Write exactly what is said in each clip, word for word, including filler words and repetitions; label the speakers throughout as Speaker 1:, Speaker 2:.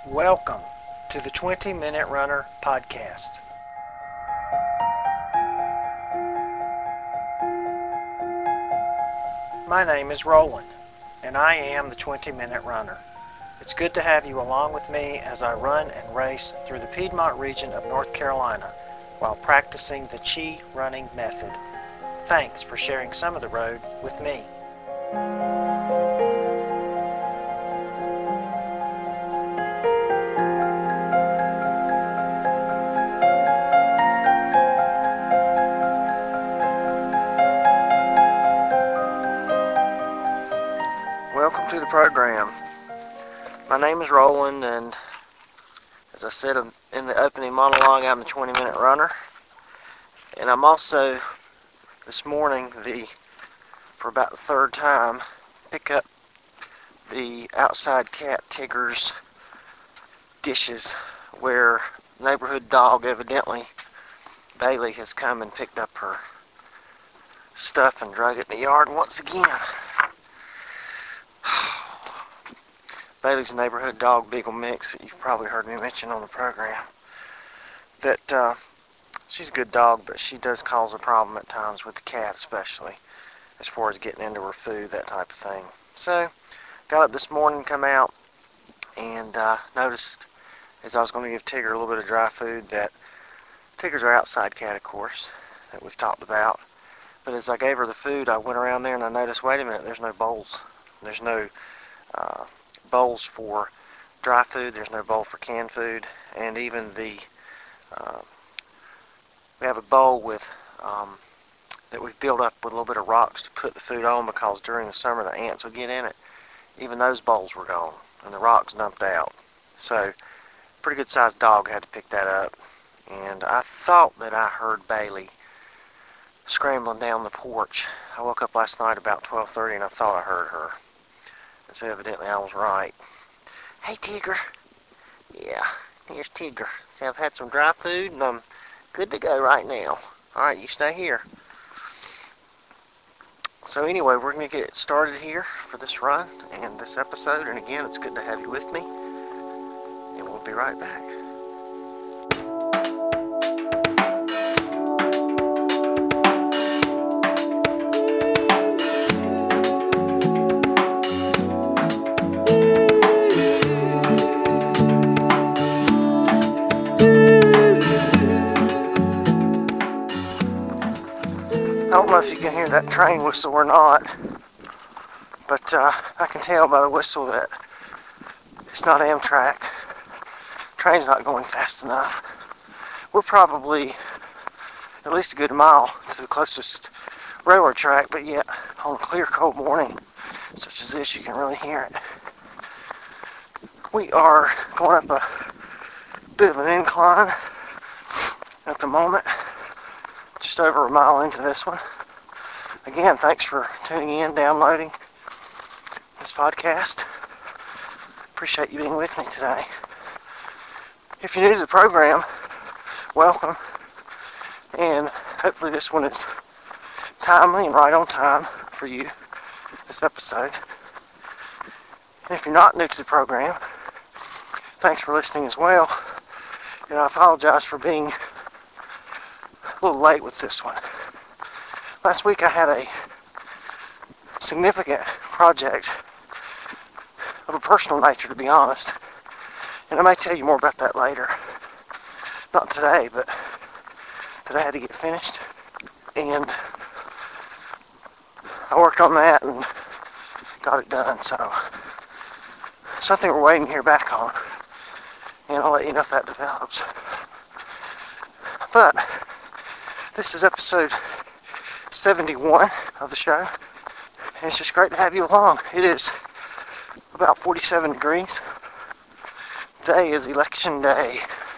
Speaker 1: Welcome to the twenty minute Runner podcast. My name is Roland, and I am the twenty minute Runner. It's good to have you along with me as I run and race through the Piedmont region of North Carolina while practicing the Chi running method. Thanks for sharing some of the road with me. Welcome to the program. My name is Roland, and as I said in the opening monologue, I'm the twenty minute Runner. And I'm also, this morning, the for about the third time, pick up the outside cat Tigger's dishes where neighborhood dog, evidently Bailey, has come and picked up her stuff and drug it in the yard once again. Bailey's a neighborhood dog, Beagle Mix, that you've probably heard me mention on the program. That uh, she's a good dog, but she does cause a problem at times with the cat, especially as far as getting into her food, that type of thing. So, got up this morning, come out, and uh, noticed as I was going to give Tigger a little bit of dry food that Tigger's our outside cat, of course, that we've talked about. But as I gave her the food, I went around there and I noticed, wait a minute, there's no bowls. There's no uh, bowls for dry food. There's no bowl for canned food. And even the, uh, we have a bowl with, um, that we've built up with a little bit of rocks to put the food on because during the summer the ants would get in it. Even those bowls were gone and the rocks dumped out. So, pretty good sized dog had to pick that up. And I thought that I heard Bailey scrambling down the porch. I woke up last night about twelve thirty and I thought I heard her. And so evidently I was right. Hey, Tigger. Yeah, here's Tigger. See, I've had some dry food and I'm good to go right now. Alright, you stay here. So anyway, we're going to get started here for this run and this episode. And again, it's good to have you with me. And we'll be right back. I don't know if you can hear that train whistle or not, but uh, I can tell by the whistle that it's not Amtrak. Train's not going fast enough. We're probably at least a good mile to the closest railroad track, but yet on a clear, cold morning such as this, you can really hear it. We are going up a bit of an incline at the moment, just over a mile into this one. Again, thanks for tuning in, downloading this podcast. Appreciate you being with me today. If you're new to the program, welcome. And hopefully this one is timely and right on time for you, this episode. And if you're not new to the program, thanks for listening as well. And I apologize for being a little late with this one. Last week I had a significant project of a personal nature, to be honest. And I may tell you more about that later. Not today, but that I had to get finished. And I worked on that and got it done. So, something we're waiting to hear back on. And I'll let you know if that develops. But, this is episode seventy-one of the show. And it's just great to have you along. It is about forty-seven degrees. Today is election day.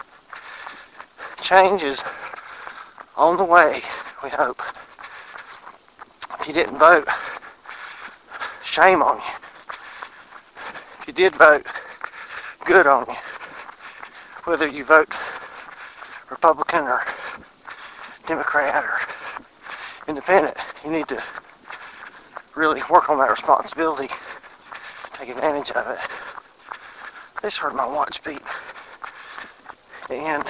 Speaker 1: Change is on the way, we hope. If you didn't vote, shame on you. If you did vote, good on you. Whether you vote Republican or Democrat or Independent, you need to really work on that responsibility, take advantage of it. I just heard my watch beep. And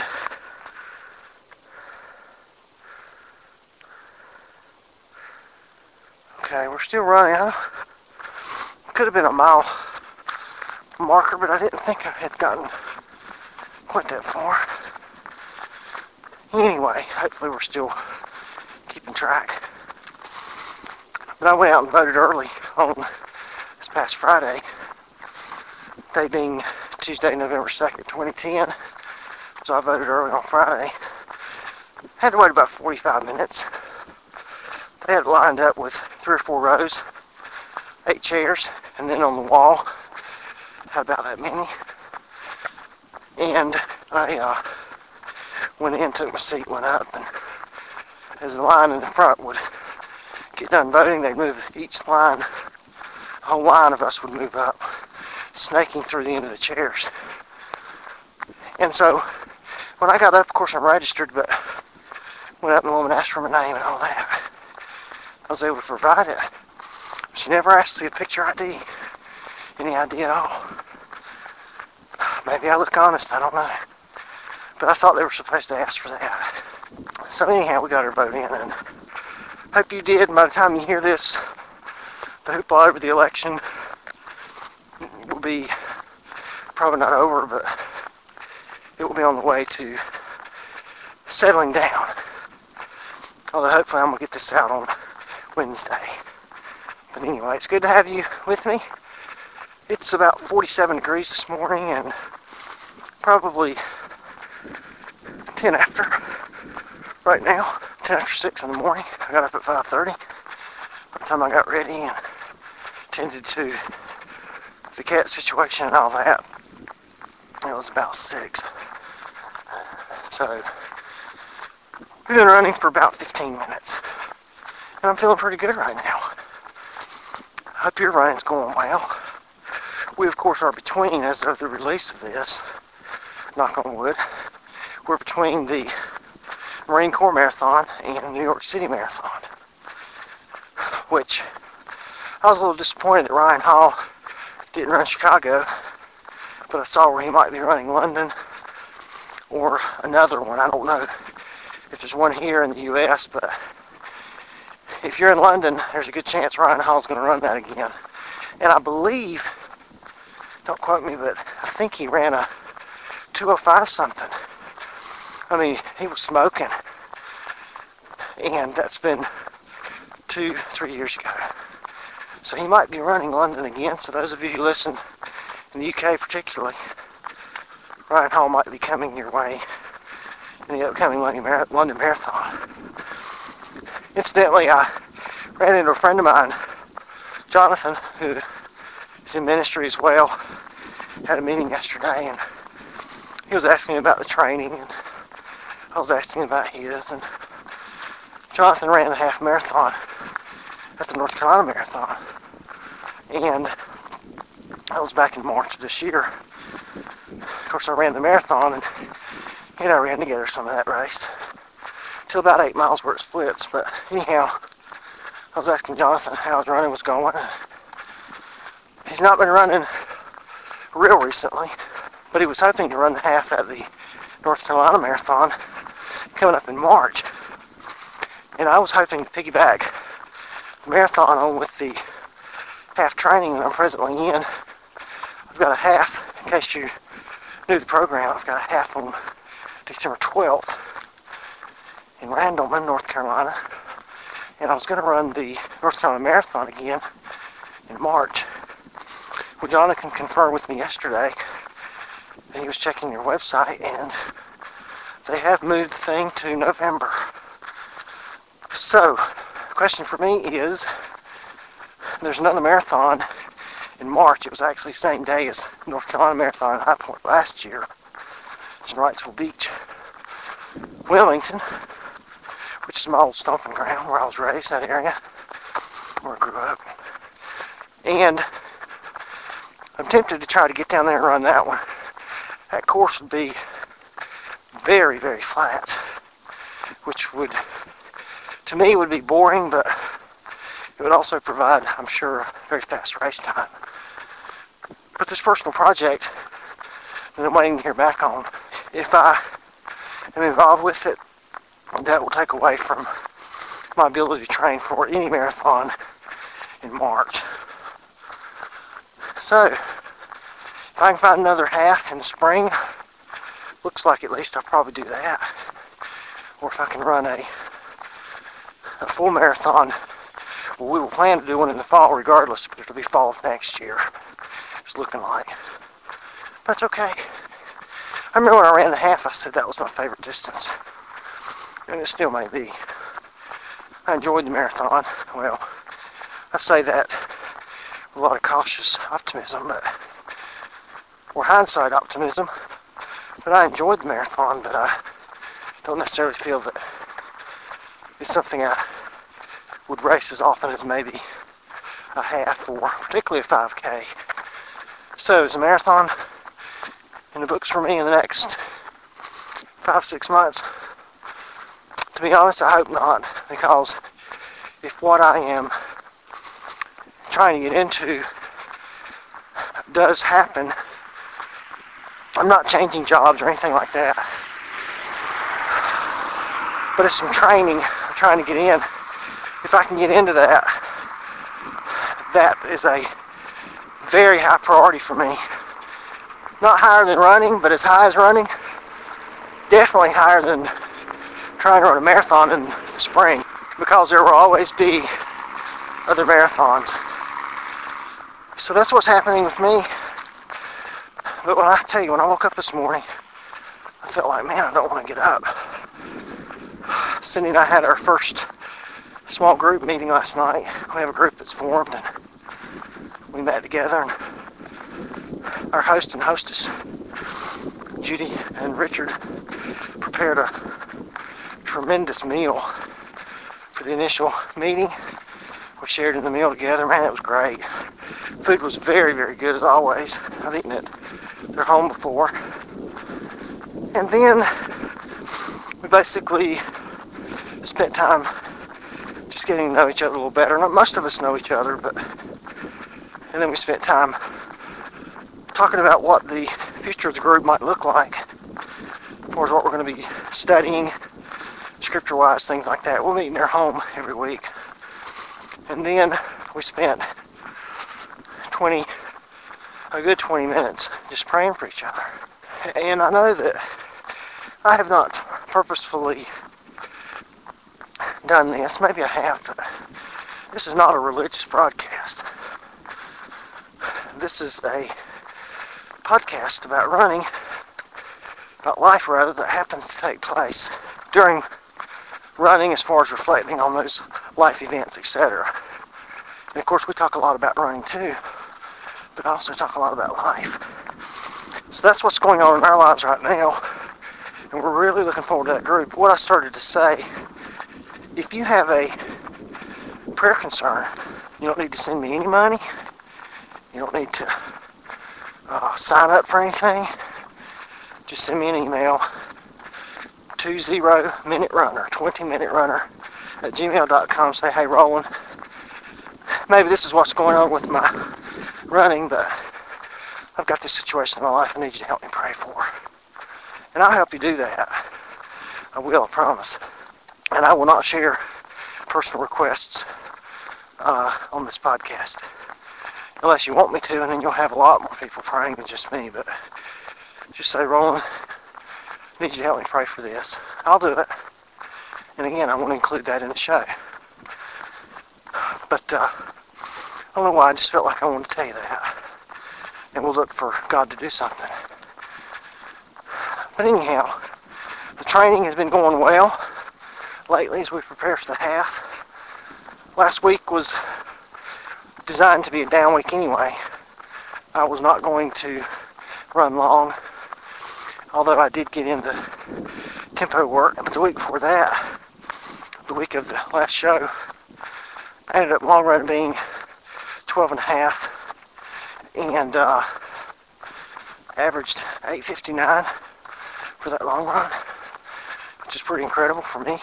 Speaker 1: okay, we're still running. I could have been a mile marker, but I didn't think I had gotten quite that far. Anyway, hopefully we're still keeping track. But I went out and voted early on this past Friday, day being Tuesday, November second, twenty ten. So I voted early on Friday. Had to wait about forty-five minutes. They had it lined up with three or four rows, eight chairs, and then on the wall, had about that many. And I uh, went in, took my seat, went up, and as the line in the front would get done voting, they'd move each line, a whole line of us would move up, snaking through the end of the chairs. And so, when I got up, of course I'm registered, but went up and the woman asked for my name and all that. I was able to provide it. She never asked to see a picture I D, any I D at all. Maybe I look honest, I don't know. But I thought they were supposed to ask for that. So anyhow, we got our vote in, and hope you did. And by the time you hear this, the hoopla over the election will be probably not over, but it will be on the way to settling down. Although hopefully I'm going to get this out on Wednesday. But anyway, it's good to have you with me. It's about forty-seven degrees this morning and probably ten after right now. ten after six in the morning. I got up at five thirty. By the time I got ready and tended to the cat situation and all that, it was about six. So, we've been running for about fifteen minutes. And I'm feeling pretty good right now. I hope your running's going well. We, of course, are between, as of the release of this, knock on wood, we're between the Marine Corps Marathon and New York City Marathon, which I was a little disappointed that Ryan Hall didn't run Chicago, but I saw where he might be running London or another one. I don't know if there's one here in the U S, but if you're in London, there's a good chance Ryan Hall's going to run that again. And I believe, don't quote me, but I think he ran a two oh five something. I mean, he was smoking. And that's been two, three years ago. So he might be running London again. So those of you who listen in the U K particularly, Ryan Hall might be coming your way in the upcoming London Marathon. Incidentally, I ran into a friend of mine, Jonathan, who is in ministry as well. Had a meeting yesterday, and he was asking me about the training, and I was asking about his. And Jonathan ran the half marathon at the North Carolina Marathon, and that was back in March of this year. Of course, I ran the marathon, and he and I ran together some of that race till about eight miles where it splits. But anyhow, I was asking Jonathan how his running was going. He's not been running real recently, but he was hoping to run the half at the North Carolina Marathon coming up in March. And I was hoping to piggyback the marathon on with the half training that I'm presently in. I've got a half, in case you knew the program, I've got a half on December twelfth in Randleman, North Carolina. And I was going to run the North Carolina Marathon again in March. Well, Jonathan confirmed with me yesterday that he was checking your website, and they have moved the thing to November. So, the question for me is, there's another marathon in March. It was actually the same day as North Carolina Marathon in High Point last year. It's in Wrightsville Beach, Wilmington, which is my old stomping ground where I was raised, that area, where I grew up. And I'm tempted to try to get down there and run that one. That course would be very, very flat, which would, to me, would be boring, but it would also provide, I'm sure, very fast race time. But this personal project that I'm waiting to hear back on. If I am involved with it, that will take away from my ability to train for any marathon in March. So, if I can find another half in the spring, looks like at least I'll probably do that. Or if I can run a, a full marathon, well, we will plan to do one in the fall regardless, but it'll be fall next year. It's looking like. That's okay. I remember when I ran the half, I said that was my favorite distance. And it still may be. I enjoyed the marathon. Well, I say that with a lot of cautious optimism, but, or hindsight optimism. But I enjoyed the marathon, but I don't necessarily feel that it's something I would race as often as maybe a half or particularly a five K. So is a marathon in the books for me in the next five, six months? To be honest, I hope not, because if what I am trying to get into does happen, I'm not changing jobs or anything like that, but it's some training I'm trying to get in. If I can get into that, that is a very high priority for me. Not higher than running, but as high as running. Definitely higher than trying to run a marathon in the spring, because there will always be other marathons. So that's what's happening with me. But when I tell you, when I woke up this morning, I felt like, man, I don't want to get up. Cindy and I had our first small group meeting last night. We have a group that's formed, and we met together, and our host and hostess, Judy and Richard, prepared a tremendous meal for the initial meeting. We shared in the meal together. Man, it was great. Food was very, very good as always. I've eaten at their home before. And then we basically spent time just getting to know each other a little better. Not most of us know each other, but and then we spent time talking about what the future of the group might look like, as far as what we're going to be studying, scripture-wise, things like that. We'll meet in their home every week. And then we spent twenty, a good twenty minutes just praying for each other. And I know that I have not purposefully done this. Maybe I have, but this is not a religious broadcast. This is a podcast about running, about life rather, that happens to take place during running, as far as reflecting on those life events, et cetera. And of course, we talk a lot about running too, but I also talk a lot about life. So that's what's going on in our lives right now, and we're really looking forward to that group. What I started to say, if you have a prayer concern, you don't need to send me any money. You don't need to uh, sign up for anything. Just send me an email, two zero minute runner, twenty minute runner at gmail dot com. Say, hey, Roland, maybe this is what's going on with my running, but I've got this situation in my life I need you to help me pray for. And I'll help you do that. I will, I promise. And I will not share personal requests uh, on this podcast, unless you want me to, and then you'll have a lot more people praying than just me. But just say, Roland, I need you to help me pray for this. I'll do it. And again, I want to include that in the show. But uh, I don't know why, I just felt like I wanted to tell you that. And we'll look for God to do something. But anyhow, the training has been going well lately as we prepare for the half. Last week was designed to be a down week anyway. I was not going to run long, although I did get into tempo work. But the week before that, the week of the last show, I ended up long run being twelve and a half, and uh, averaged eight fifty-nine for that long run, which is pretty incredible for me.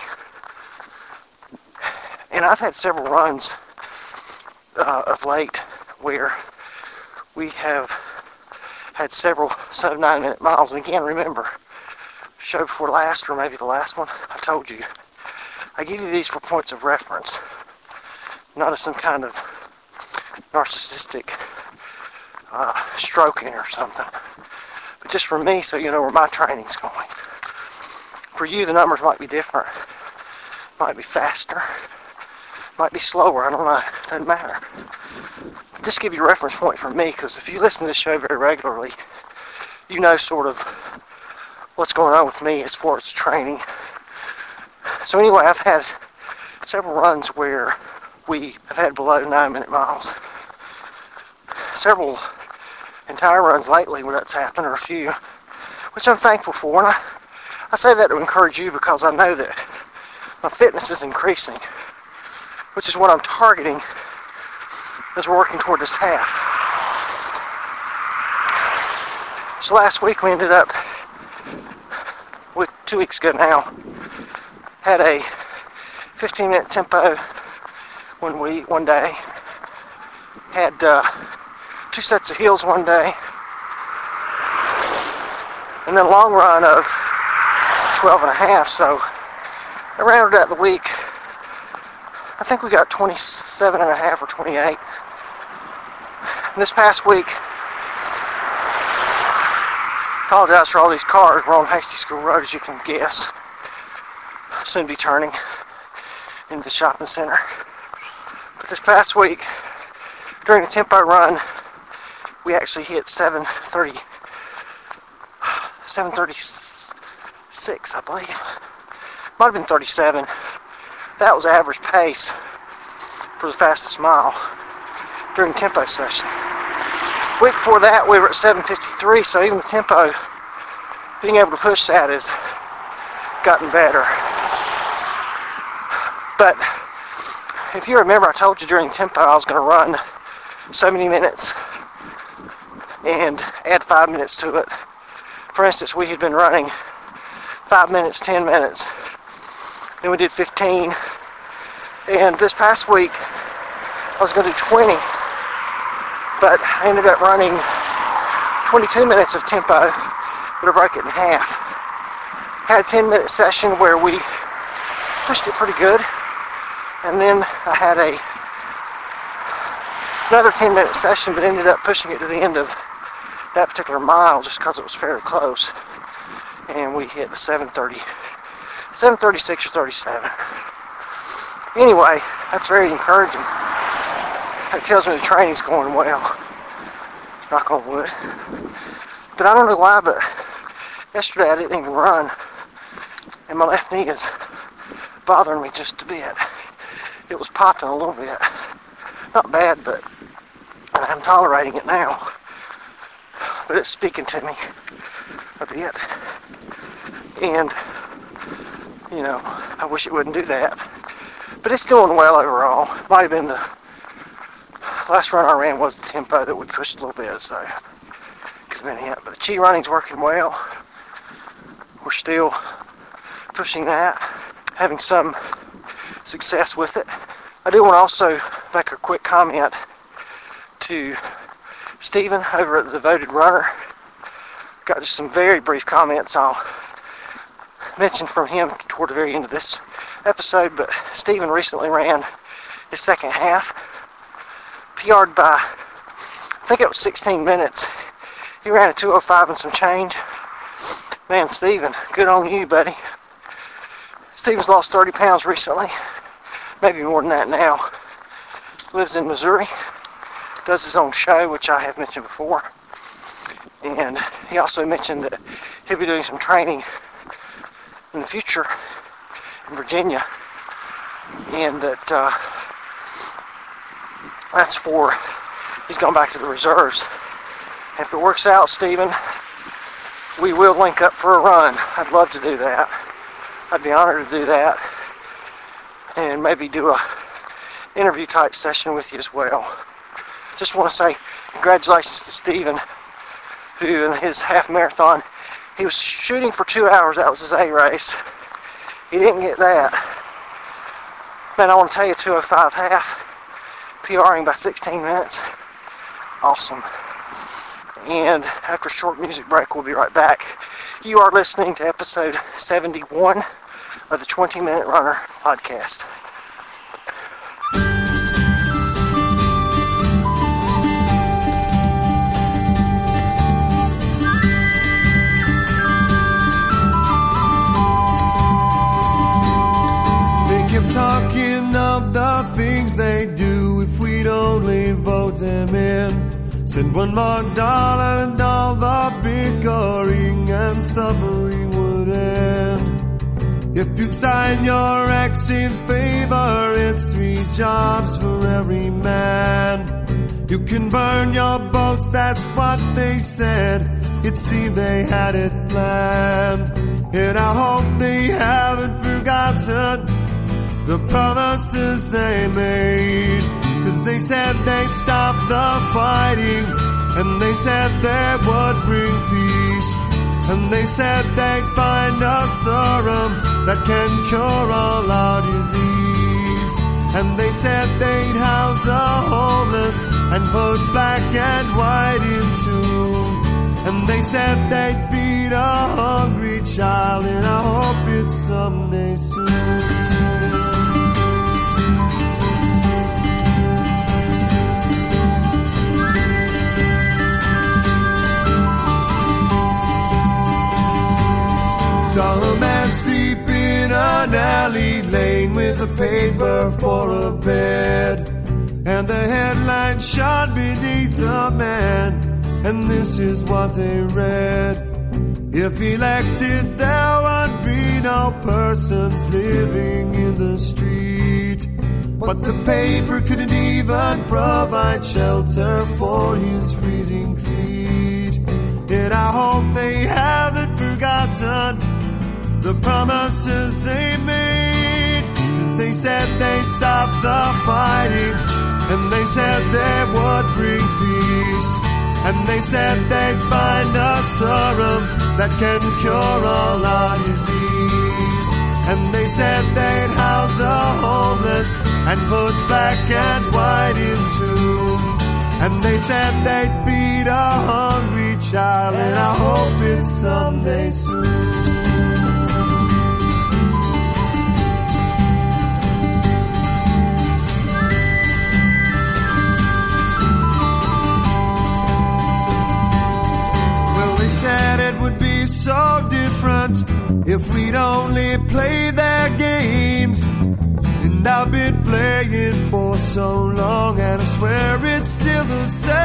Speaker 1: And I've had several runs uh, of late where we have had several sub nine minute miles. And again, remember, show before last, or maybe the last one, I told you, I give you these for points of reference, not as some kind of narcissistic uh, stroking or something, but just for me, so you know where my training's going. For you, the numbers might be different, might be faster, might be slower, I don't know, it doesn't matter. Just give you a reference point for me, because if you listen to this show very regularly, you know sort of what's going on with me as far as training. So anyway, I've had several runs where we have had below nine minute miles. Several entire runs lately where that's happened, or a few, which I'm thankful for. And I, I say that to encourage you, because I know that my fitness is increasing, which is what I'm targeting as we're working toward this half. So last week we ended up, with two weeks ago now, had a fifteen minute tempo one week, one day. Had uh, two sets of heels one day, and then a long run of twelve and a half. So I rounded out the week. I think we got twenty-seven and a half or twenty-eight. And this past week, apologize for all these cars. We're on Hasty School Road, as you can guess. Soon be turning into the shopping center. But this past week, during a tempo run, we actually hit seven thirty, seven thirty-six, I believe. Might have been thirty-seven. That was average pace for the fastest mile during tempo session. Week before that, we were at seven fifty-three, so even the tempo, being able to push that has gotten better. But if you remember, I told you during tempo I was going to run so many minutes and add five minutes to it. For instance, we had been running five minutes, ten minutes, then we did fifteen, and this past week I was going to do twenty, but I ended up running twenty-two minutes of tempo, but I broke it in half. Had a ten minute session where we pushed it pretty good, and then I had a another ten minute session, but ended up pushing it to the end of that particular mile just because it was fairly close, and we hit the seven thirty, seven thirty-six or thirty-seven. Anyway, that's very encouraging. That tells me the training's going well. Knock on wood. But I don't know why, but yesterday I didn't even run, and my left knee is bothering me just a bit. It was popping a little bit. Not bad, but I'm tolerating it now. But it's speaking to me a bit. And, you know, I wish it wouldn't do that. But it's doing well overall. Might have been the last run I ran was the tempo that we pushed a little bit, so could have been it. But the chi running's working well. We're still pushing that, having some success with it. I do want to also make a quick comment to Stephen over at the Devoted Runner. Got just some very brief comments I'll mention from him toward the very end of this episode, but Stephen recently ran his second half, P R'd by, I think it was sixteen minutes. He ran a two oh five and some change. Man, Stephen, good on you, buddy. Stephen's lost thirty pounds recently, maybe more than that now. Lives in Missouri, does his own show, which I have mentioned before. And he also mentioned that he'll be doing some training in the future in Virginia, and that uh, that's for, he's gone back to the reserves. If it works out, Stephen, we will link up for a run. I'd love to do that. I'd be honored to do that, and maybe do a interview type session with you as well. Just want to say congratulations to Stephen, who in his half marathon, he was shooting for two hours. That was his A race. He didn't get that. Man, I want to tell you, two oh five half, PRing by sixteen minutes. Awesome. And after a short music break, we'll be right back. You are listening to episode seventy-one of the twenty minute Runner podcast.
Speaker 2: Talking of the things they do if we'd only vote them in. Send one more dollar and all the bickering and suffering would end. If you'd sign your ex in favor, it's three jobs for every man. You can burn your boats, that's what they said. It seemed they had it planned. And I hope they haven't forgotten the promises they made. Cause they said they'd stop the fighting, and they said they would bring peace, and they said they'd find a serum that can cure all our disease, and they said they'd house the homeless and put black and white in tune, and they said they'd feed a hungry child, and I hope it's someday soon. Saw a man sleep in an alley lane with a paper for a bed, and the headline shone beneath the man, and this is what they read. If elected, there would be no persons living in the street, but the paper couldn't even provide shelter for his freezing feet. And I hope they haven't forgotten the promises they made. 'Cause they said they'd stop the fighting, and they said they would bring peace, and they said they'd find a serum that can cure all our disease, and they said they'd house the homeless and put black and white in tune, and they said they'd feed a hungry child, and I hope it's someday soon. Said it would be so different if we'd only play their games, and I've been playing for so long, and I swear it's still the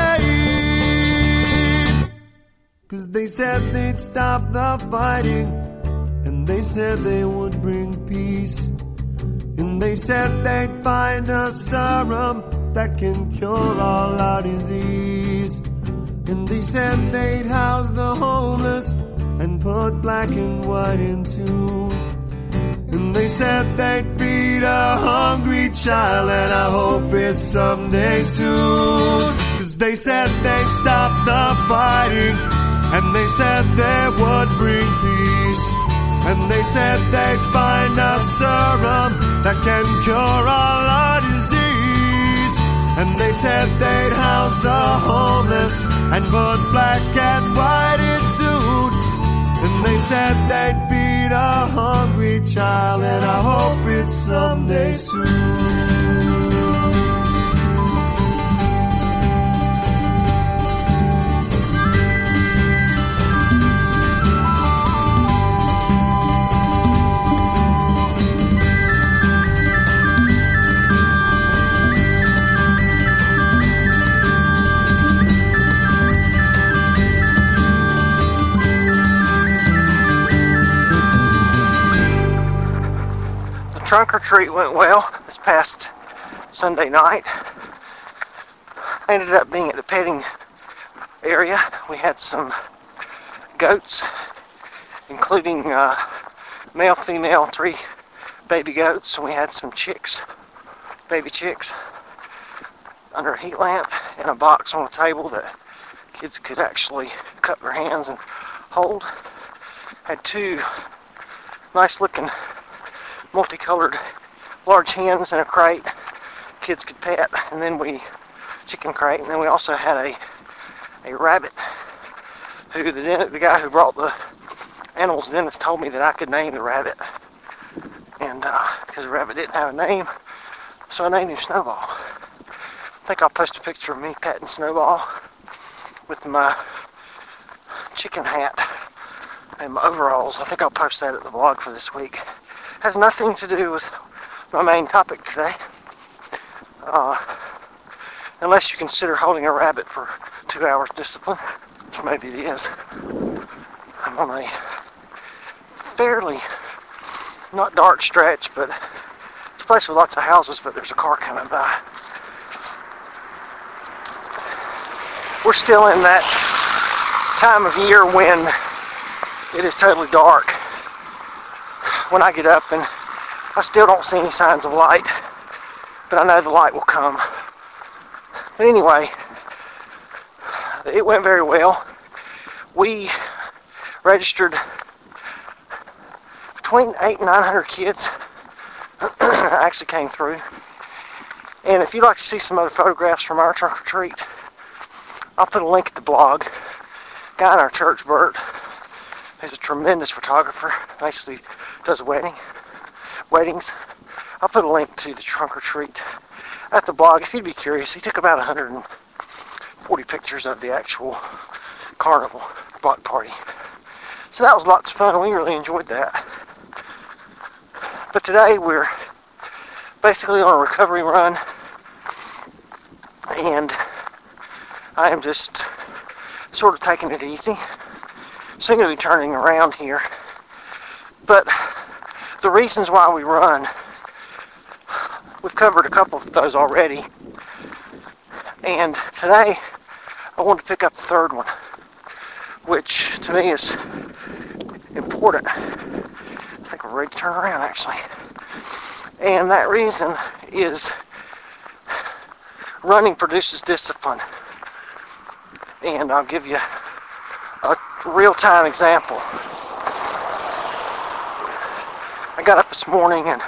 Speaker 2: same. 'Cause they said they'd stop the fighting, and they said they would bring peace, and they said they'd find a serum that can cure all our disease, and they said they'd house the homeless and put black and white in tune, and they said they'd feed a hungry child, and I hope it's someday soon. 'Cause they said they'd stop the fighting, and they said they would bring peace, and they said they'd find a serum that can cure all our disease, and they said they'd house the homeless and put black and white in tune, and they said they'd feed a hungry child, and I hope it's someday soon.
Speaker 1: Trunk or treat went well this past Sunday night. I ended up being at the petting area. We had some goats, including uh, male, female, three baby goats, and we had some chicks, baby chicks, under a heat lamp in a box on a table that kids could actually cup their hands and hold. Had two nice looking multicolored large hens in a crate kids could pet, and then we chicken crate, and then we also had a a rabbit who the, the guy who brought the animals dentist told me that I could name the rabbit. And uh, because the rabbit didn't have a name, so I named him Snowball. I think I'll post a picture of me petting Snowball with my chicken hat and my overalls. I think I'll post that at the blog for this week. Has nothing to do with my main topic today. Uh, unless you consider holding a rabbit for two hours discipline, which maybe it is. I'm on a fairly, not dark stretch, but it's a place with lots of houses, but there's a car coming by. We're still in that time of year when it is totally dark when I get up, and I still don't see any signs of light, but I know the light will come. But anyway, it went very well. We registered between eight and nine hundred kids actually came through. And if you'd like to see some other photographs from our trunk or treat, I'll put a link at the blog. A guy in our church, Bert, he's a tremendous photographer. Basically does wedding weddings. I'll put a link to the trunk or treat at the blog if you'd be curious. He took about one hundred forty pictures of the actual carnival block party. So that was lots of fun. We really enjoyed that. But today we're basically on a recovery run, and I am just sort of taking it easy. Soon going to be turning around here. But the reasons why we run, we've covered a couple of those already. And today I want to pick up the third one, which to me is important. I think we're ready to turn around actually. And that reason is running produces discipline. And I'll give you a real-time example. I got up this morning and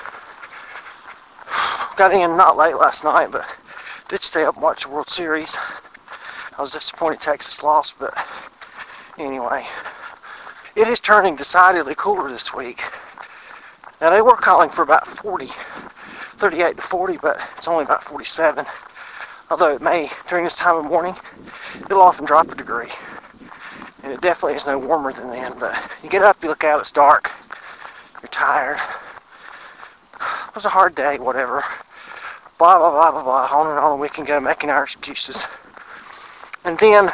Speaker 1: got in not late last night, but did stay up and watch the World Series. I was disappointed Texas lost, but anyway. It is turning decidedly cooler this week. Now they were calling for about forty, thirty-eight to forty, but it's only about forty-seven. Although it may, during this time of morning, it'll often drop a degree. And it definitely is no warmer than then, but you get up, you look out, it's dark, you're tired. It was a hard day, whatever. Blah, blah, blah, blah, blah, on and on we can go making our excuses. And then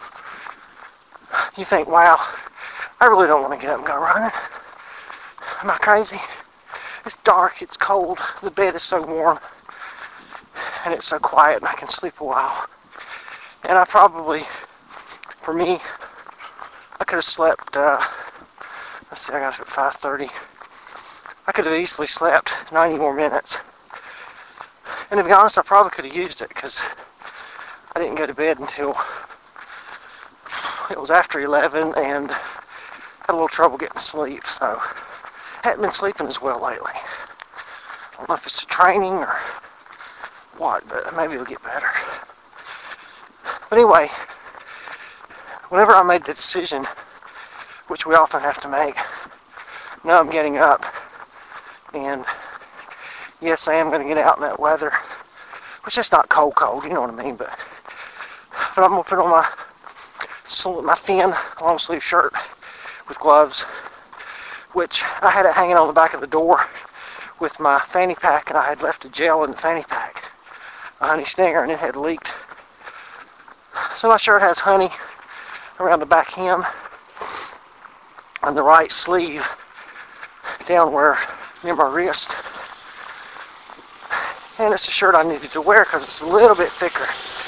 Speaker 1: you think, wow, I really don't want to get up and go running. Am I crazy? It's dark, it's cold, the bed is so warm, and it's so quiet, and I can sleep a while. And I probably, for me, I could have slept, uh, let's see, I got up at five thirty. I could have easily slept ninety more minutes. And to be honest, I probably could have used it, because I didn't go to bed until it was after eleven, and had a little trouble getting to sleep, so hadn't been sleeping as well lately. I don't know if it's the training or what, but maybe it'll get better. But anyway, whenever I made the decision, which we often have to make, now I'm getting up, and yes, I am going to get out in that weather, which is not cold cold, you know what I mean, but, but I'm going to put on my, my thin long sleeve shirt with gloves, which I had it hanging on the back of the door with my fanny pack, and I had left a gel in the fanny pack, a honey stinger, and it had leaked. So my shirt has honey around the back hem on the right sleeve down where near my wrist, and it's a shirt I needed to wear because it's a little bit thicker.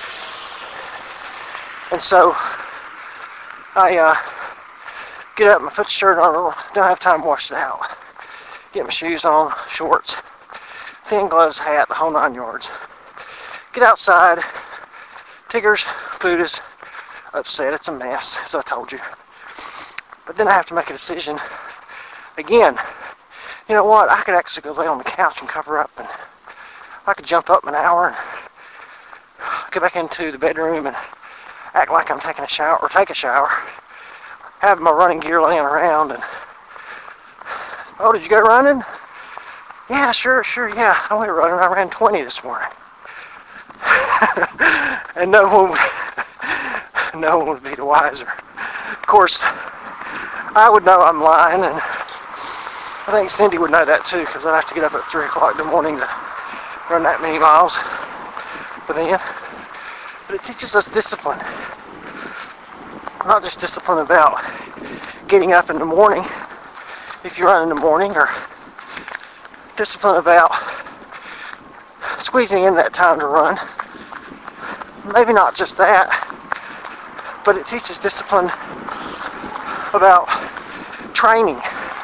Speaker 1: And so I uh, get up and I put the shirt on, don't have time to wash it out. Get my shoes on, shorts, thin gloves, hat, the whole nine yards. Get outside. Tigger's food is upset. It's a mess, as I told you. But then I have to make a decision. Again, you know what? I could actually go lay on the couch and cover up, and I could jump up in an hour and go back into the bedroom and act like I'm taking a shower, or take a shower, having my running gear laying around and, oh, did you go running? Yeah, sure, sure, yeah, I went running. I ran twenty this morning. And no one, would, no one would be the wiser. Of course, I would know I'm lying, and I think Cindy would know that too, because I'd have to get up at three o'clock in the morning to run that many miles. But then, but it teaches us discipline. Not just discipline about getting up in the morning, if you run in the morning, or discipline about squeezing in that time to run. Maybe not just that, but it teaches discipline about training.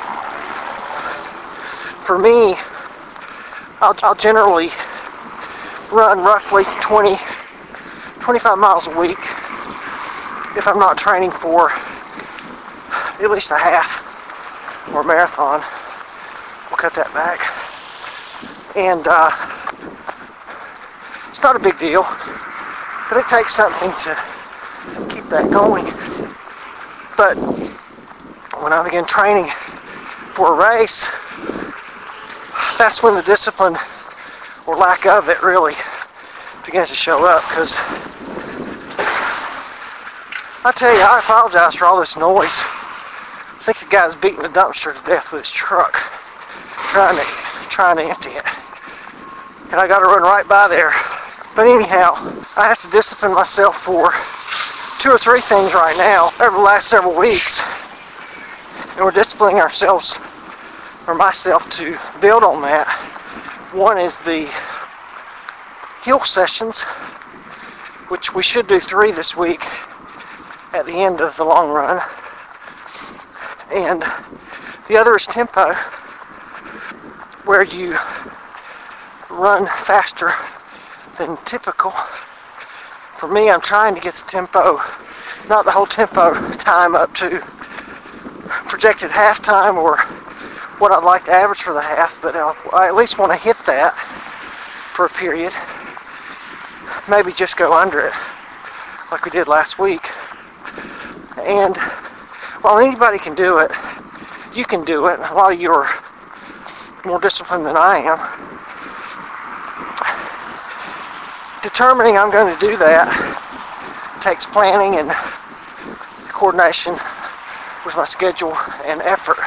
Speaker 1: For me, I'll, I'll generally run roughly twenty, twenty-five miles a week if I'm not training for at least a half or a marathon. We'll cut that back. And uh, it's not a big deal, but it takes something to keep that going. But when I begin training for a race, that's when the discipline or lack of it really begins to show up, because I tell you, I apologize for all this noise. I think the guy's beating the dumpster to death with his truck, trying to trying to empty it. And I got to run right by there. But anyhow, I have to discipline myself for two or three things right now over the last several weeks. And we're disciplining ourselves, or myself, to build on that. One is the hill sessions, which we should do three this week at the end of the long run. And the other is tempo, where you run faster than typical. For me, I'm trying to get the tempo, not the whole tempo time up to projected half time or what I'd like to average for the half, but I at least want to hit that for a period. Maybe just go under it like we did last week. And while anybody can do it, you can do it. A lot of you are more disciplined than I am. Determining I'm going to do that takes planning and coordination with my schedule and effort.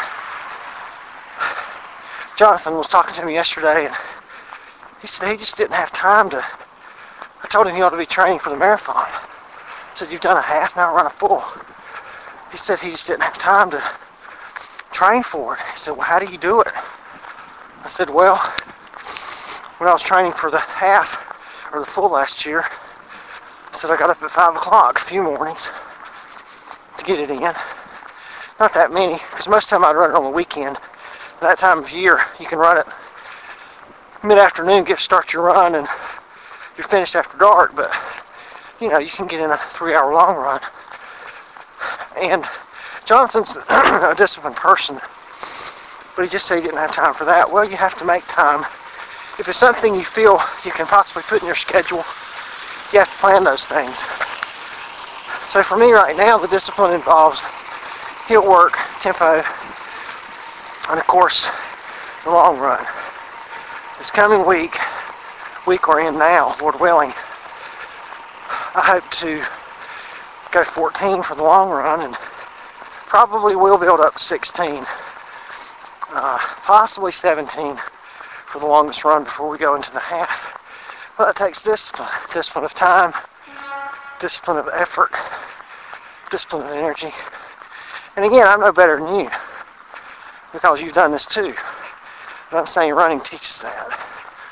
Speaker 1: Jonathan was talking to me yesterday, and he said he just didn't have time to. I told him he ought to be training for the marathon. I said, you've done a half, now run a full. He said he just didn't have time to train for it. He said, well, how do you do it? I said, well, when I was training for the half or the full last year, I said I got up at five o'clock a few mornings to get it in. Not that many, because most of the time I'd run it on the weekend. That time of year, you can run it mid-afternoon, get start your run, and you're finished after dark. But you know, you can get in a three-hour long run. And Jonathan's a disciplined person, but he just said he didn't have time for that. Well, you have to make time. If it's something you feel you can possibly put in your schedule, you have to plan those things. So for me right now, the discipline involves hill work, tempo, and of course, the long run. This coming week, week we're in now, Lord willing, I hope to go fourteen for the long run, and probably will build up to sixteen, uh, possibly seventeen for the longest run before we go into the half. Well, that takes discipline, discipline of time, discipline of effort, discipline of energy. And again, I'm no better than you, because you've done this too. But I'm saying running teaches that.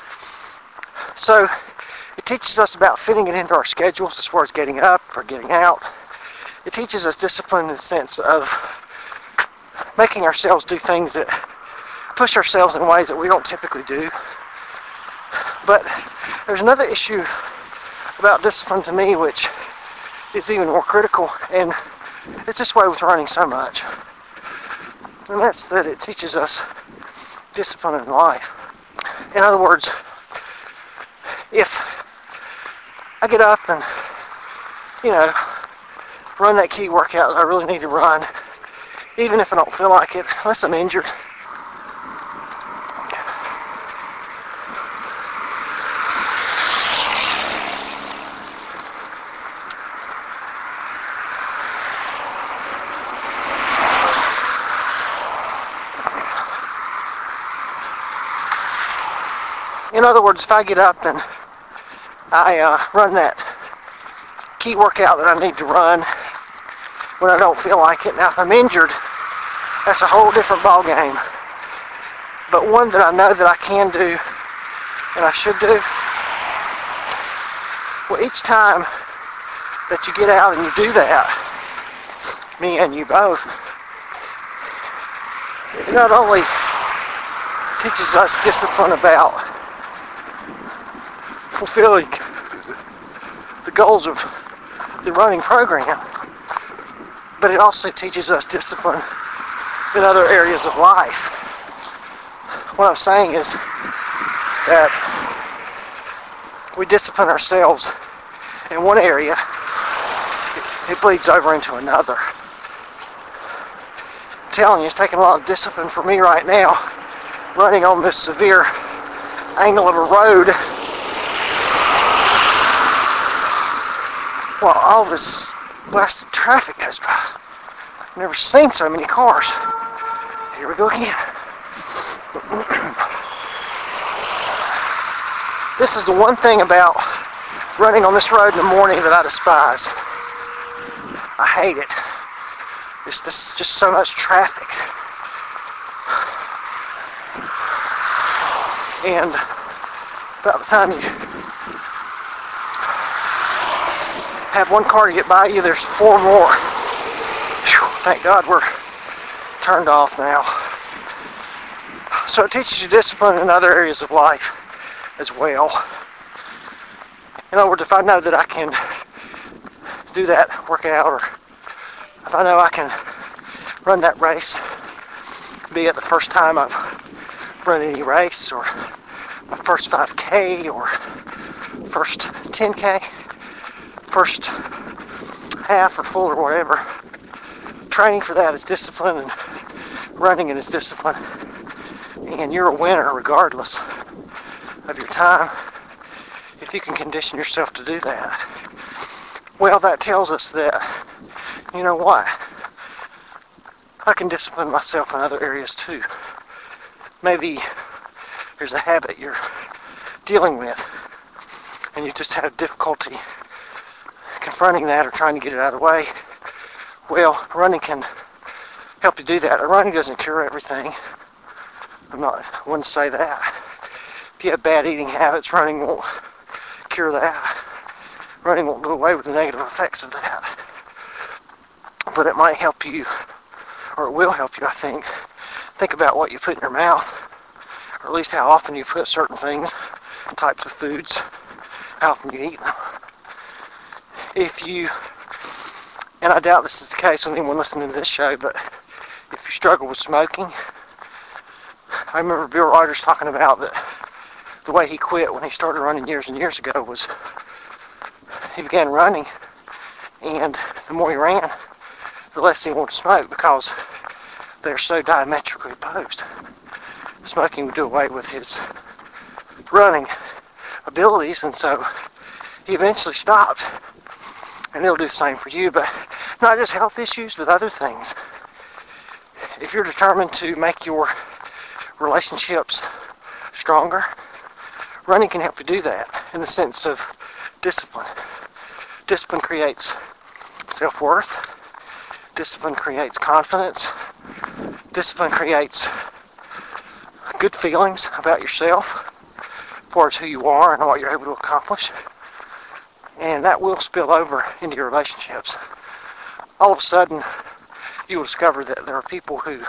Speaker 1: So it teaches us about fitting it into our schedules as far as getting up or getting out. It teaches us discipline in the sense of making ourselves do things that push ourselves in ways that we don't typically do. But there's another issue about discipline to me which is even more critical, and it's this way with running so much. And that's that it teaches us discipline in life. In other words, if I get up and, you know, run that key workout that I really need to run, even if I don't feel like it, unless I'm injured. In other words, if I get up and I uh, run that key workout that I need to run when I don't feel like it, now if I'm injured, that's a whole different ball game. But one that I know that I can do and I should do, well, each time that you get out and you do that, me and you both, it not only teaches us discipline about fulfilling the goals of the running program, but it also teaches us discipline in other areas of life. What I'm saying is that we discipline ourselves in one area, it bleeds over into another. I'm telling you, it's taking a lot of discipline for me right now, running on this severe angle of a road while all this blasted traffic goes by. I've never seen so many cars. Here we go again. This is the one thing about running on this road in the morning that I despise. I hate it. It's this just so much traffic. And about the time you have one car to get by you, there's four more. Whew, thank God we're turned off now. So it teaches you discipline in other areas of life as well. In other words, if I know that I can do that workout, or if I know I can run that race, be it the first time I've run any race, or my first five K, or first ten K, first half or full or whatever, training for that is discipline, and running it is discipline, and you're a winner regardless of your time if you can condition yourself to do that. Well, that tells us that, you know what, I can discipline myself in other areas too. Maybe there's a habit you're dealing with and you just have difficulty confronting that or trying to get it out of the way. Well, running can help you do that. Running doesn't cure everything. I'm not one to say that. If you have bad eating habits, running won't cure that. Running won't do away with the negative effects of that. But it might help you, or it will help you, I think, think about what you put in your mouth, or at least how often you put certain things, types of foods, how often you eat them. If you, and I doubt this is the case with anyone listening to this show, but if you struggle with smoking, I remember Bill Rogers talking about that the way he quit when he started running years and years ago was he began running, and the more he ran, the less he wanted to smoke because they're so diametrically opposed. Smoking would do away with his running abilities, and so he eventually stopped. And it'll do the same for you, but not just health issues, but other things. If you're determined to make your relationships stronger, running can help you do that in the sense of discipline. Discipline creates self-worth. Discipline creates confidence. Discipline creates good feelings about yourself, as far as who you are and what you're able to accomplish. And that will spill over into your relationships. All of a sudden, you will discover that there are people who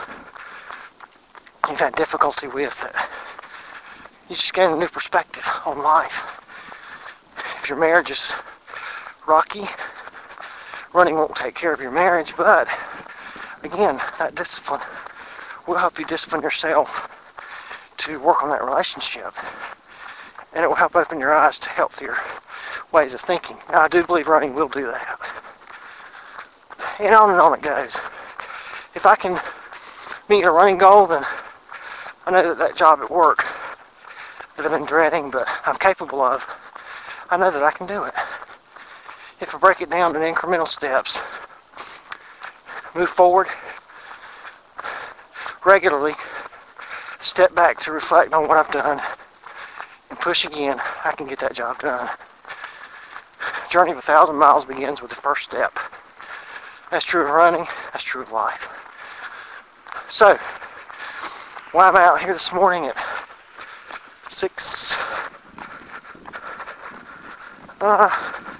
Speaker 1: you've had difficulty with that you just gain a new perspective on life. If your marriage is rocky, running won't take care of your marriage, but again, that discipline will help you discipline yourself to work on that relationship. And it will help open your eyes to healthier ways of thinking. Now, I do believe running will do that. And on and on it goes. if I can meet a running goal, then I know that that job at work that I've been dreading, but I'm capable of, I know that I can do it. If I break it down in incremental steps, move forward regularly, step back to reflect on what I've done, and push again, I can get that job done. The journey of a thousand miles begins with the first step. That's true of running, that's true of life. So, while I'm out here this morning at six, uh,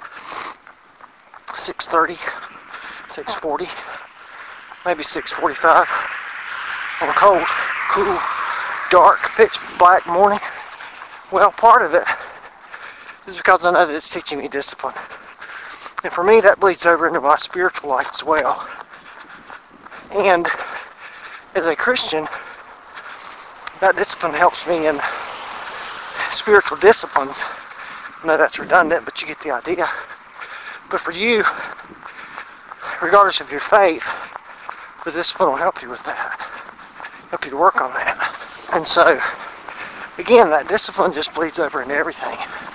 Speaker 1: six thirty, six forty, maybe six forty-five, on a cold, cool, dark, pitch black morning, well, part of it is because I know that it's teaching me discipline. And for me, that bleeds over into my spiritual life as well. And as a Christian, that discipline helps me in spiritual disciplines. I know that's redundant, but you get the idea. But for you, regardless of your faith, the discipline will help you with that, help you to work on that. And so, again, that discipline just bleeds over into everything.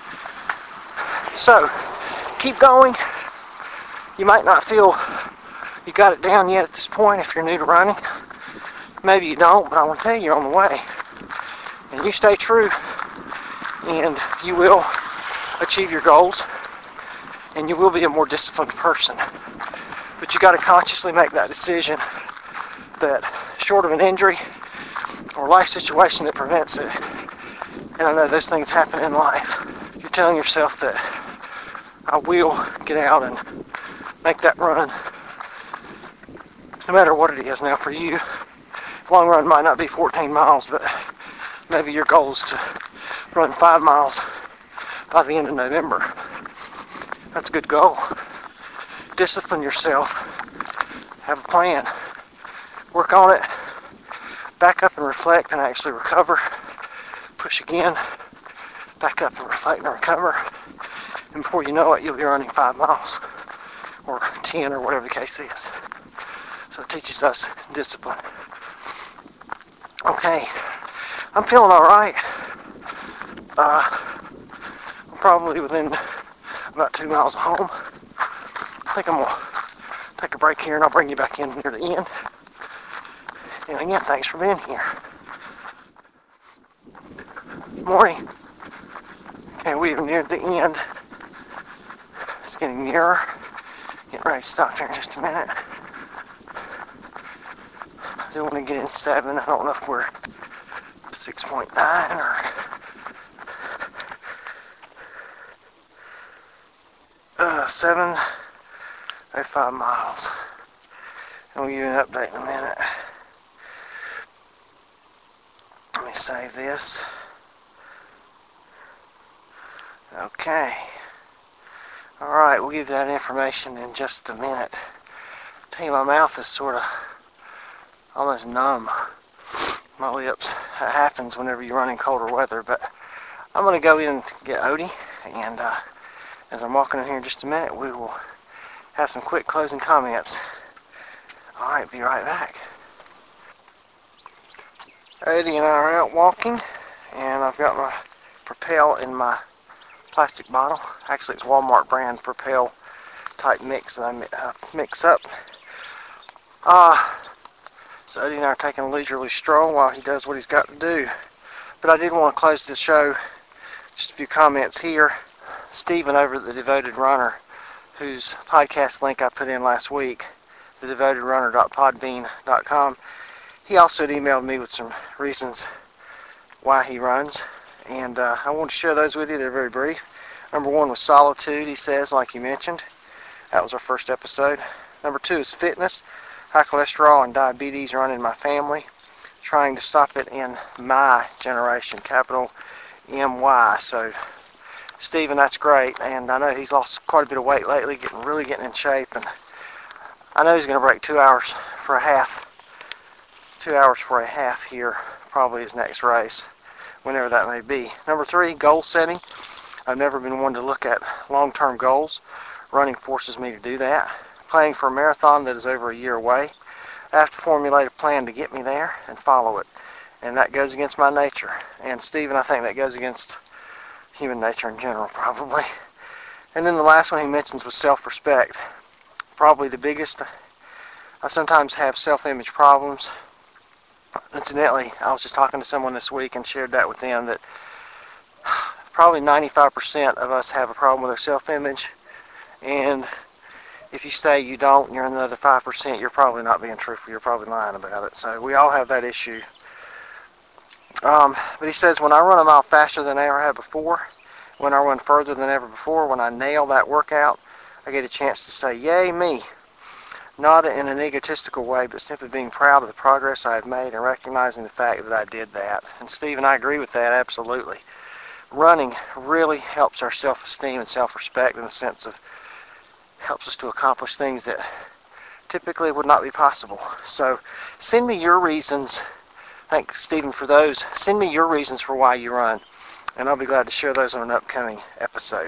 Speaker 1: So, keep going. You might not feel you got it down yet at this point if you're new to running. Maybe you don't, but I want to tell you, you're on the way. And you stay true, and you will achieve your goals, and you will be a more disciplined person. But you got to consciously make that decision that short of an injury or life situation that prevents it, and I know those things happen in life, you're telling yourself that I will get out and make that run, no matter what it is. Now for you, long run might not be fourteen miles, but maybe your goal is to run five miles by the end of November. That's a good goal. Discipline yourself. Have a plan. Work on it. Back up and reflect and actually recover. Push again. Back up and reflect and recover. And before you know it, you'll be running five miles. Or ten, or whatever the case is. So it teaches us discipline. Okay. I'm feeling alright. Uh, I'm probably within about two miles of home. I think I'm going to take a break here and I'll bring you back in near the end. And again, thanks for being here. Morning. Okay, we've neared the end. It's getting nearer. Getting ready to stop here in just a minute. I do want to get in seven. I don't know if we're six point nine or uh, seven oh five miles. And we'll give you an update in a minute. Let me save this. Okay. Alright, we'll give you that information in just a minute. I'll tell you, my mouth is sort of almost numb. My lips. That happens whenever you run in colder weather, but I'm going to go in and get Odie, and uh, as I'm walking in here in just a minute, we will have some quick closing comments. Alright, be right back. Odie and I are out walking, and I've got my Propel in my plastic bottle. Actually, it's Walmart brand Propel type mix that I uh, mix up. Uh, so Odie and I are taking a leisurely stroll while he does what he's got to do. But I did want to close this show. Just a few comments here. Stephen over at The Devoted Runner, whose podcast link I put in last week, the devoted runner dot podbean dot com, he also emailed me with some reasons why he runs. And uh, I want to share those with you. They're very brief. Number one was solitude, he says, like you mentioned. That was our first episode. Number two is fitness. High cholesterol and diabetes run in my family. Trying to stop it in my generation, capital M Y. So, Stephen, that's great. And I know he's lost quite a bit of weight lately, getting really getting in shape. And I know he's going to break two hours for a half. Two hours for a half here, probably his next race, whenever that may be. Number three, goal setting. I've never been one to look at long-term goals. Running forces me to do that. Planning for a marathon that is over a year away. I have to formulate a plan to get me there and follow it. And that goes against my nature. And Stephen, I think that goes against human nature in general, probably. And then the last one he mentions was self-respect. Probably the biggest. I sometimes have self-image problems. Incidentally, I was just talking to someone this week and shared that with them, that probably ninety-five percent of us have a problem with our self-image. And if you say you don't and you're in the other five percent, you're probably not being truthful. You're probably lying about it. So we all have that issue. Um, but he says, when I run a mile faster than I ever have before, when I run further than ever before, when I nail that workout, I get a chance to say, yay, me. Not in an egotistical way, but simply being proud of the progress I have made and recognizing the fact that I did that. And Steve and I agree with that, absolutely. Running really helps our self-esteem and self-respect in the sense of helps us to accomplish things that typically would not be possible. So send me your reasons. Thanks, Stephen, for those. Send me your reasons for why you run, and I'll be glad to share those on an upcoming episode.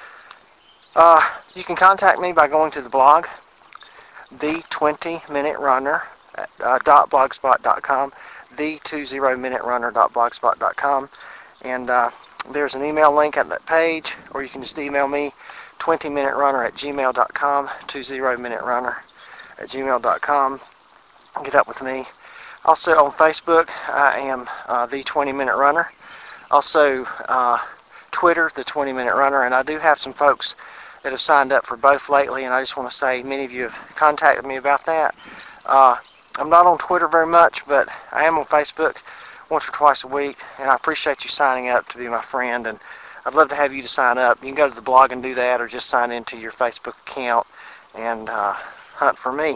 Speaker 1: Uh, you can contact me by going to the blog, the twenty minute runner dot blogspot dot com, the twenty minute runner dot blogspot dot com, and uh, there's an email link at that page, or you can just email me, twenty minute runner at gmail dot com, twenty minute runner at gmail dot com. Get up with me. Also on Facebook, I am uh, the twenty minute runner. Also uh, Twitter, the twenty minute runner, and I do have some folks that have signed up for both lately, and I just want to say many of you have contacted me about that. Uh, I'm not on Twitter very much, but I am on Facebook once or twice a week, and I appreciate you signing up to be my friend, and I'd love to have you to sign up. You can go to the blog and do that, or just sign into your Facebook account and uh, hunt for me.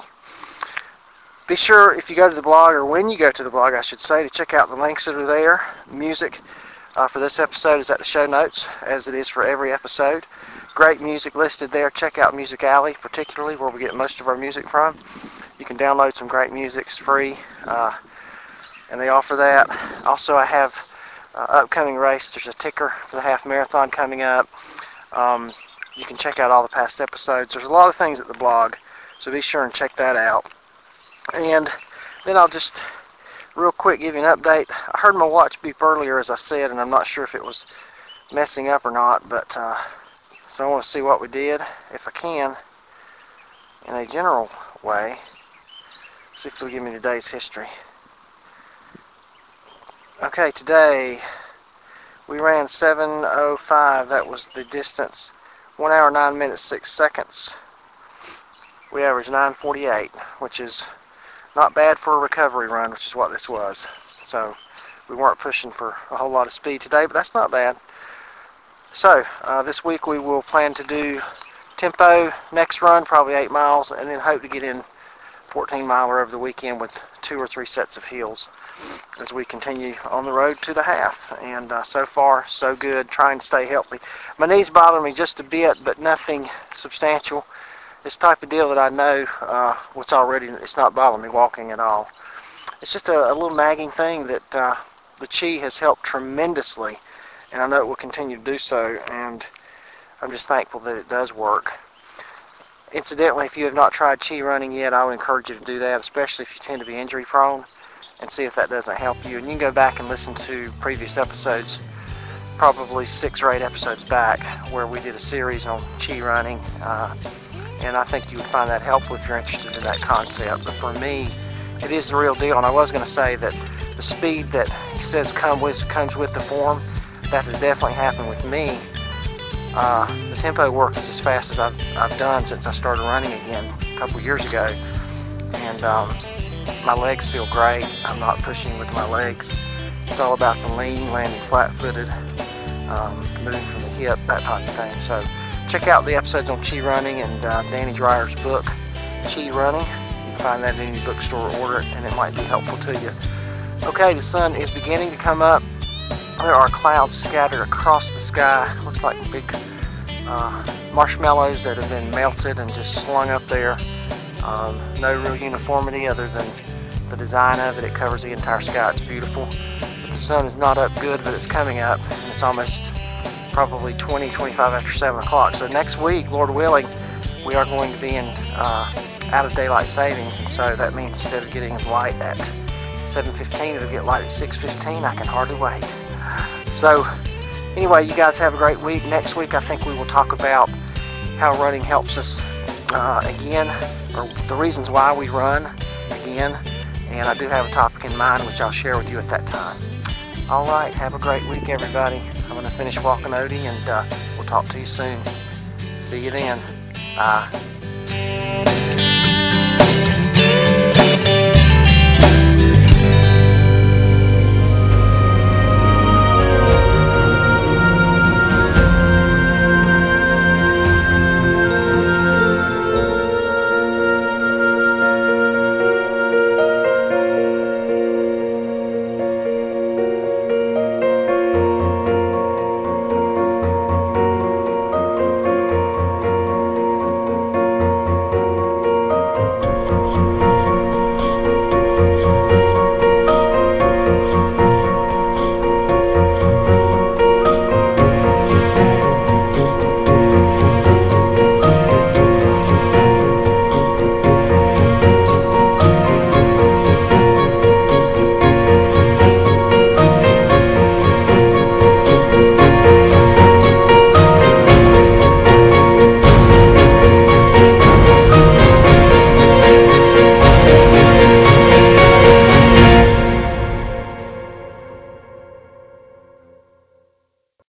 Speaker 1: Be sure, if you go to the blog, or when you go to the blog, I should say, to check out the links that are there. Music uh, for this episode is at the show notes, as it is for every episode. Great music listed there. Check out Music Alley, particularly, where we get most of our music from. You can download some great music. It's free, uh, and they offer that. Also, I have uh, upcoming race. There's a ticker for the half marathon coming up. Um, you can check out all the past episodes. There's a lot of things at the blog, so be sure and check that out. And then I'll just real quick give you an update. I heard my watch beep earlier, as I said, and I'm not sure if it was messing up or not, but uh, so I want to see what we did, if I can, in a general way. See if it'll give me today's history. Okay, today we ran seven oh five. That was the distance. one hour, nine minutes, six seconds. We averaged nine forty-eight, which is not bad for a recovery run, which is what this was. So we weren't pushing for a whole lot of speed today, but that's not bad. So uh, this week we will plan to do tempo next run, probably eight miles, and then hope to get in fourteen miler over the weekend with two or three sets of hills as we continue on the road to the half. And uh, so far, so good, trying to stay healthy. My knees bother me just a bit, but nothing substantial. This type of deal that I know uh, what's already, it's not bothering me walking at all. It's just a, a little nagging thing that uh, the Chi has helped tremendously, and I know it will continue to do so, and I'm just thankful that it does work. Incidentally, if you have not tried Chi running yet, I would encourage you to do that, especially if you tend to be injury prone, and see if that doesn't help you. And you can go back and listen to previous episodes, probably six or eight episodes back, where we did a series on Chi running. Uh, and I think you would find that helpful if you're interested in that concept. But for me, it is the real deal. And I was going to say that the speed that he says come with, comes with the form, that has definitely happened with me. Uh, the tempo work is as fast as I've, I've done since I started running again a couple years ago. And um, my legs feel great. I'm not pushing with my legs. It's all about the lean, landing flat-footed, um, moving from the hip, that type of thing. So check out the episodes on Chi running and uh, Danny Dreyer's book, Chi Running. You can find that in any bookstore or order it, and it might be helpful to you. Okay, the sun is beginning to come up. There are clouds scattered across the sky. Looks like big uh, marshmallows that have been melted and just slung up there. Um, no real uniformity other than the design of it. It covers the entire sky. It's beautiful. But the sun is not up good, but it's coming up, and it's almost probably twenty, twenty-five after seven o'clock. So next week, Lord willing, we are going to be in uh, out of daylight savings, and so that means instead of getting light at seven fifteen, it'll get light at six fifteen. I can hardly wait. So anyway, you guys have a great week. Next week I think we will talk about how running helps us uh, again, or the reasons why we run again, and I do have a topic in mind which I'll share with you at that time. Alright, have a great week everybody. I'm going to finish walking Odie, and uh, we'll talk to you soon. See you then. Bye.